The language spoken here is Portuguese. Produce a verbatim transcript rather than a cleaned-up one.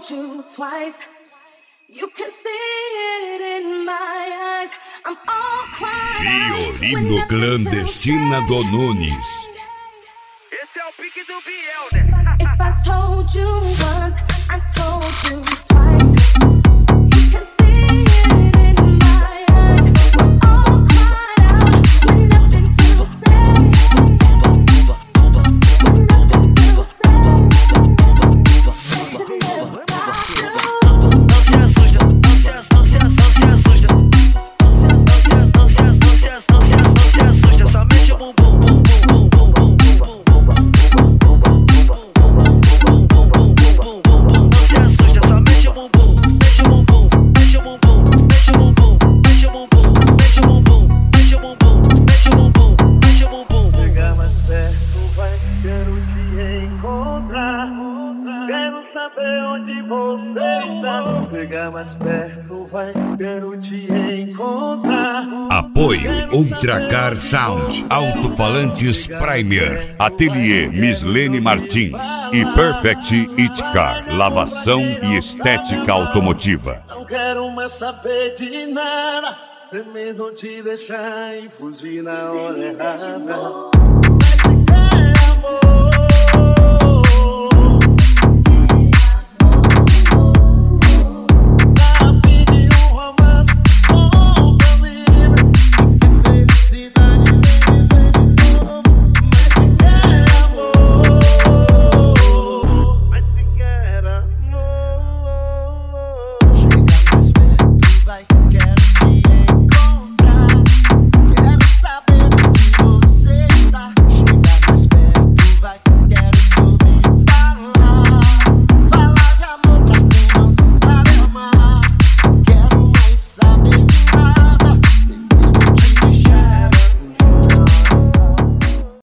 told you twice. You can see it in my eyes. I'm all cried out. Violino clandestina do Nunes. Esse é o pique do Biel, né? If I told you once, I told you twice. You can see it in my eyes. I'm all cried out with nothing to say. Chegar mais perto, vai, quero te encontrar. Apoio Ultracar Sound, Alto-Falantes Primer, Ateliê Mislene Martins e Perfect It Car, lavação e estética automotiva. Não quero mais saber de nada, mesmo te deixar e fugir na hora errada. Mas se quer amor,